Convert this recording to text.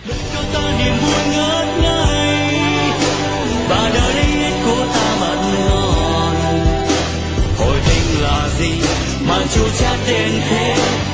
cho ta niềm vui ngất ngây và đời đây hết của ta mặn ngon. Hồi tình là gì mà chua chát đến thế,